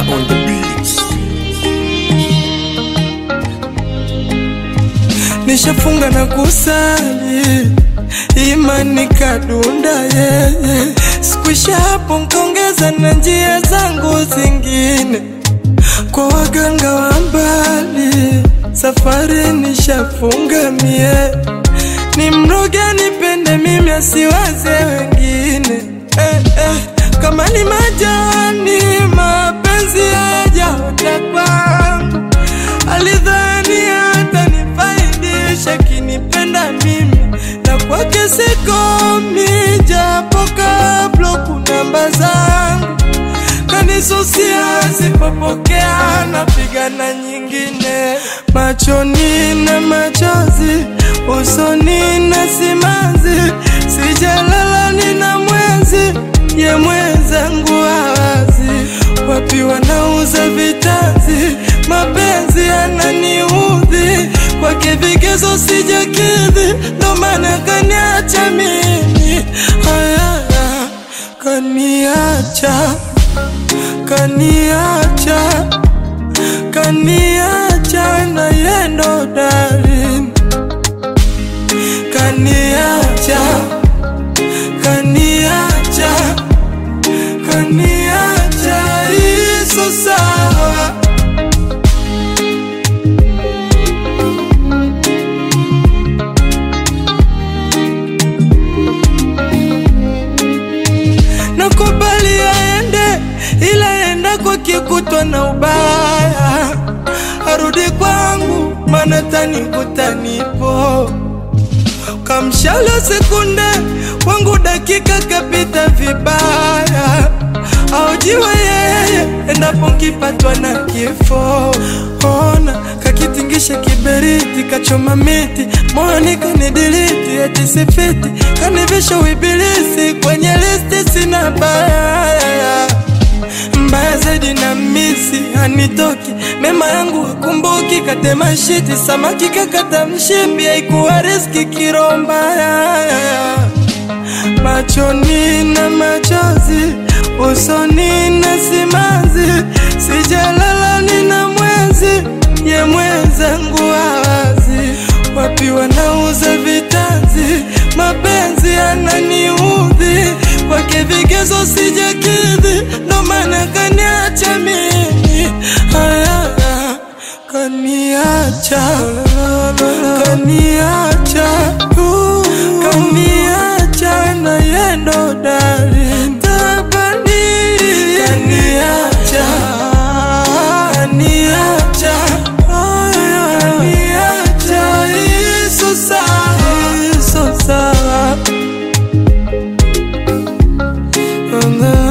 Mika on the beats. Nishafunga na kusali, imani kadunda Sikuisha hapo nkaongeza na njia zangu zingine kwa waganga wa mbali, safari nishafunga mie. Ni mroge nipende mimi asiwaze wengine kama ni majani mapenzi hayajaota kwangu. Alidhani hata nifaidisha kinipenda mimi, na kwake sikomi japo kabla kunamba zangu. Kanisusia sipopokea napigana nyingine. Machoni na machozi, usoni na simanzi, sijalala nina mwenzi, ye mwenzangu hawazi. Wapi wanauza vitanzi, mapenzi yananiudhi, kwake vigezo sijakidhi, ndo maana kaniacha mimi. Kaniacha, kaniacha, kaniacha na yendo darling. Kaniacha, kaniacha, kaniacha, iso sawa. Nakubali aende, ila enda kwa kikutwa na ubaya. Arudi kwangu maana tanikuta nipo. Kamshala sekunde wangu dakika kapita vibaya. Aujiwe yeye endapo nkipatwa na kifo. Ona kakitingisha kiberiti, kachoma miti, moyoni kanidiliti eti sifiti, kanivisha uibilisi kwenye listi sina baya. Mbaya zaidi na misi hanitoki, mema yangu wakumbuki, katema shiti samaki kakata mshipi, haikuwa riski kiromba. Machoni na machozi, usoni na simanzi, sijalala nina mwenzi, ye mwenzangu hawazi. Wapi wanauza vitanzi, mapenzi yananiudhi, kwake vigezo sijakidhi, ndo maana kaniacha mimi. Kaniacha, kaniacha, kaniacha na yendo darling. Tabani kaniacha, kaniacha, kaniacha, iso sawa, iso sawa.